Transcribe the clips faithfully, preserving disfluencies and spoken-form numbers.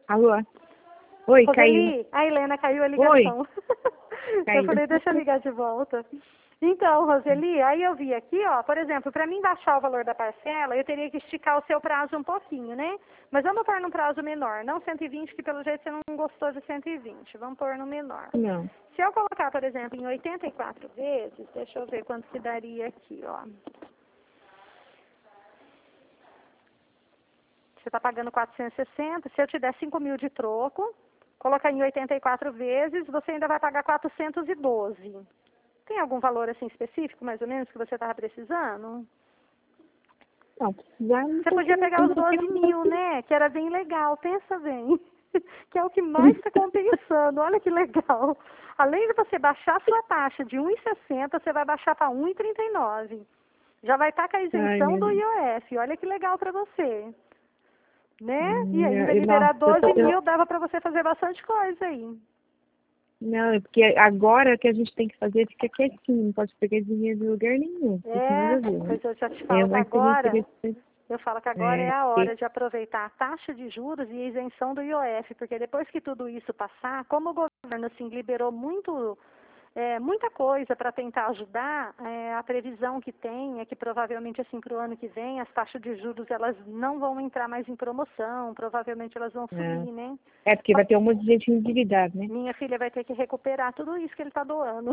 Alô? Oi, caiu. Roseli, a Helena caiu a Oi. ligação. Caiu. Eu falei, deixa eu ligar de volta. Então, Roseli, aí eu vi aqui, ó, por exemplo, para mim baixar o valor da parcela, eu teria que esticar o seu prazo um pouquinho, né? Mas vamos pôr num prazo menor, não cento e vinte, que pelo jeito você não gostou de cento e vinte. Vamos pôr no menor. Não. Se eu colocar, por exemplo, em oitenta e quatro vezes, deixa eu ver quanto que daria aqui, ó. Você está pagando quatrocentos e sessenta, se eu te der cinco mil de troco, colocar em oitenta e quatro vezes, você ainda vai pagar quatrocentos e doze. Tem algum valor assim específico, mais ou menos, que você estava precisando? Não, precisar não Você tô podia pegar os doze querendo. mil, né? Que era bem legal, pensa bem. Que é o que mais está compensando, olha que legal. Além de você baixar a sua taxa de um vírgula sessenta, você vai baixar para um vírgula trinta e nove. Já vai estar com a Ai, isenção meu do Deus. I O F, olha que legal para você. Né? E Hum, ainda eu- liberar Nossa, eu tô... doze eu- mil, dava para você fazer bastante coisa aí. Não, é porque agora o que a gente tem que fazer é ficar quietinho, não pode pegar dinheiro de lugar nenhum. Isso nada É, a ver, né? pois eu já te É, falo que mas seria agora, interessante. eu falo que agora é É, a porque... hora de aproveitar a taxa de juros e a isenção do I O F, porque depois que tudo isso passar, como o governo assim liberou muito, é, muita coisa para tentar ajudar, é, a previsão que tem é que provavelmente assim para o ano que vem as taxas de juros elas não vão entrar mais em promoção, provavelmente elas vão É. subir, né? é, porque vai ter um monte de gente endividada, né? Minha filha vai ter que recuperar tudo isso que ele está doando.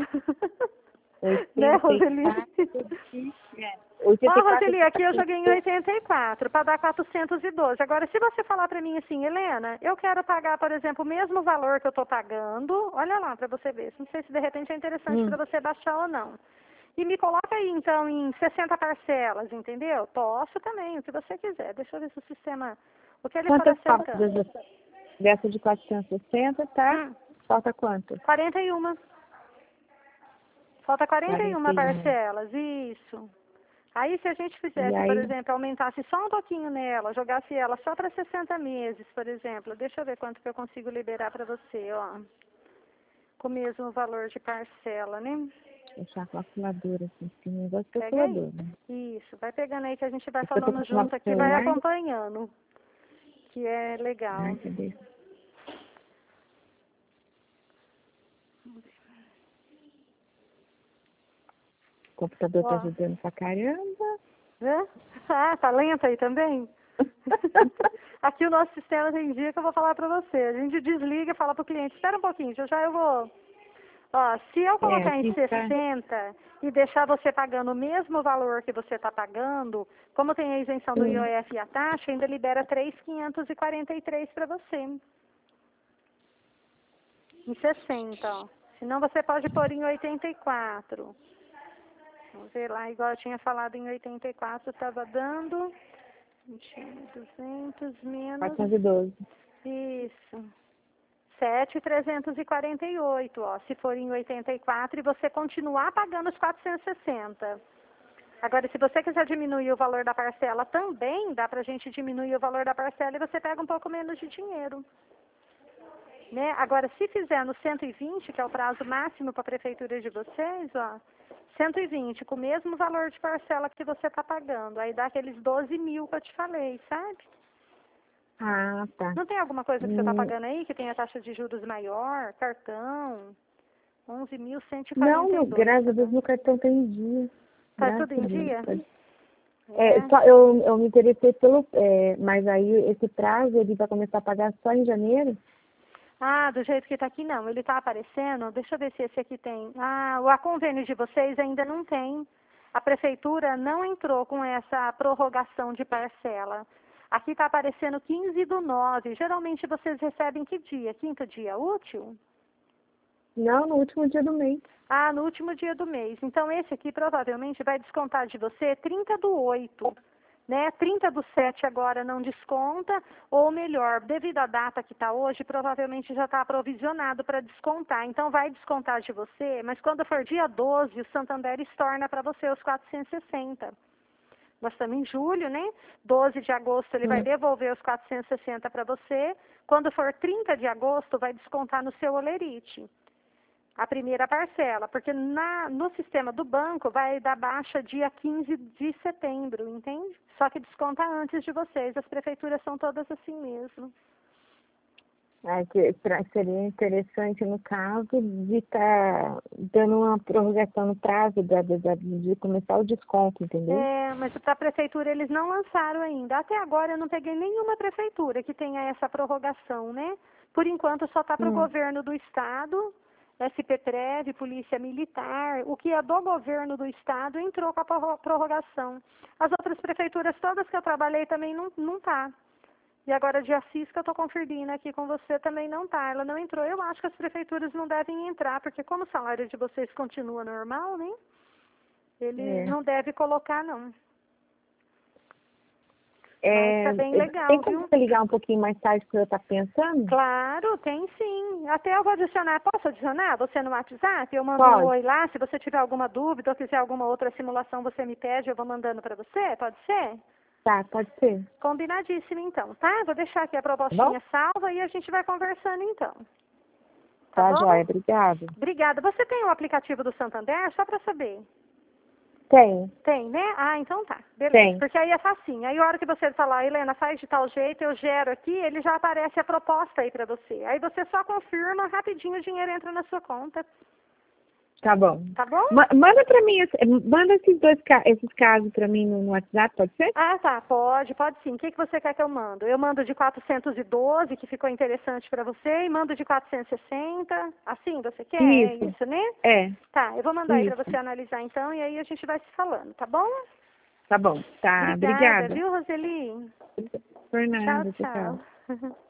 Né, oitenta e Roseli? quatro de... É. Ó, oitenta e quatro Roseli, de... aqui eu joguei em oitenta e quatro para dar quatrocentos e doze. Agora, se você falar para mim assim, Helena, eu quero pagar, por exemplo, o mesmo valor que eu estou pagando, olha lá para você ver. Não sei se de repente é interessante Hum. para você baixar ou não. E me coloca aí, então, em sessenta parcelas, entendeu? Posso também, o que você quiser. Deixa eu ver se o sistema, o que ele for Quantas faltas aceitando. dessa de quatrocentos e sessenta, tá? Hum, Falta quanto? quarenta e um. Falta quarenta e um quarenta e um. parcelas, isso. Aí, se a gente E fizesse, por aí, exemplo, aumentasse só um pouquinho nela, jogasse ela só para sessenta meses, por exemplo, deixa eu ver quanto que eu consigo liberar para você, ó. Com o mesmo valor de parcela, né? deixar a calculadora, assim, tem um negócio de Pega aí. calculadora, né? Isso, vai pegando aí que a gente vai É porque eu tô falando com uma junto aqui, vai celular. acompanhando, que é Ai, legal. cadê? O computador tá Ó, ajudando pra caramba. né? Ah, tá lento aí também? Aqui o nosso sistema tem dia que eu vou falar para você. A gente desliga e fala para o cliente, espera um pouquinho, já já eu vou. Ó, se eu É, colocar em aqui tá. sessenta e deixar você pagando o mesmo valor que você está pagando, como tem a isenção do Hum. I O F e a taxa, ainda libera três mil quinhentos e quarenta e três para você. Em sessenta, ó. Senão você pode pôr em oitenta e quatro. Vamos ver lá, igual eu tinha falado em oitenta e quatro, estava dando duzentos menos, quatrocentos e doze. isso, sete mil trezentos e quarenta e oito, ó, se for em oitenta e quatro e você continuar pagando os quatrocentos e sessenta. Agora, se você quiser diminuir o valor da parcela também, dá pra gente diminuir o valor da parcela e você pega um pouco menos de dinheiro. Né? Agora, se fizer no cento e vinte, que é o prazo máximo para a prefeitura de vocês, ó, cento e vinte, com o mesmo valor de parcela que você está pagando, aí dá aqueles doze mil que eu te falei, sabe? Ah, tá. Não tem alguma coisa que você está Hum, pagando aí que tem a taxa de juros maior, cartão, onze mil cento e não, quarenta e meu, dois, graças tá a Deus, dando. meu cartão tá em dia. Tá Graças tudo a em Deus. dia? Tá. É, É. só eu, eu me interessei pelo. É, mas aí esse prazo ele vai começar a pagar só em janeiro? Ah, do jeito que está aqui não, ele está aparecendo, deixa eu ver se esse aqui tem. Ah, o a convênio de vocês ainda não tem. A prefeitura não entrou com essa prorrogação de parcela. Aqui está aparecendo quinze do nove. Geralmente vocês recebem que dia? Quinto dia útil? Não, no último dia do mês. Ah, no último dia do mês. Então esse aqui provavelmente vai descontar de você trinta do oito. Né? trinta do sete agora não desconta, ou melhor, devido à data que está hoje, provavelmente já está aprovisionado para descontar. Então vai descontar de você, mas quando for dia doze, o Santander estorna para você os quatrocentos e sessenta. Nós estamos em julho, né? doze de agosto ele vai Hum. devolver os quatrocentos e sessenta para você. Quando for trinta de agosto, vai descontar no seu olerite a primeira parcela, porque na, no sistema do banco vai dar baixa dia quinze de setembro, entende? Só que desconta antes de vocês, as prefeituras são todas assim mesmo. É, que pra- seria interessante, no caso, de estar dando uma prorrogação no prazo da, da, da- de começar o desconto, entendeu? É, mas para a prefeitura eles não lançaram ainda. Até agora eu não peguei nenhuma prefeitura que tenha essa prorrogação, né? Por enquanto só está para o Hum. governo do estado, S P Prev, Polícia Militar. O que é do governo do estado entrou com a prorro- prorrogação. As outras prefeituras todas que eu trabalhei também não, não tá. E agora de Assis que eu estou conferindo aqui com você também não tá. Ela não entrou. Eu acho que as prefeituras não devem entrar, porque como o salário de vocês continua normal, né? Ele É. não deve colocar, não. Mas É, tá bem é, legal, tem como viu? você ligar um pouquinho mais tarde que eu estar pensando? Claro, tem sim. Até eu vou adicionar. Posso adicionar você no WhatsApp? Eu mando um Pode. oi lá. Se você tiver alguma dúvida ou quiser alguma outra simulação, você me pede, eu vou mandando para você. Pode ser? Tá, pode ser. Combinadíssimo, então, tá? Vou deixar aqui a Tá bom? propostinha salva e a gente vai conversando, então. Tá Tá, bom? joia. Obrigada. Obrigada. Você tem o aplicativo do Santander? Só para saber. Tem. Tem, né? Ah, então tá. Beleza. Tem. Porque aí é facinho. Aí a hora que você falar, Helena, faz de tal jeito, eu gero aqui, ele já aparece a proposta aí pra você. Aí você só confirma, rapidinho o dinheiro entra na sua conta. Tá bom. Tá bom? Ma- manda pra mim, esse- manda esses dois ca- esses casos pra mim no no WhatsApp, pode ser? Ah, tá. Pode, pode sim. O que, que você quer que eu mando? Eu mando de quatrocentos e doze, que ficou interessante pra você, e mando de quatrocentos e sessenta. Assim você quer? É Isso. isso, né? É. Tá, eu vou mandar aí pra Isso. você analisar então, e aí a gente vai se falando, tá bom? Tá bom. Tá, Obrigada, obrigada. viu, Roseli? Por Tchau, nada, tchau. tchau.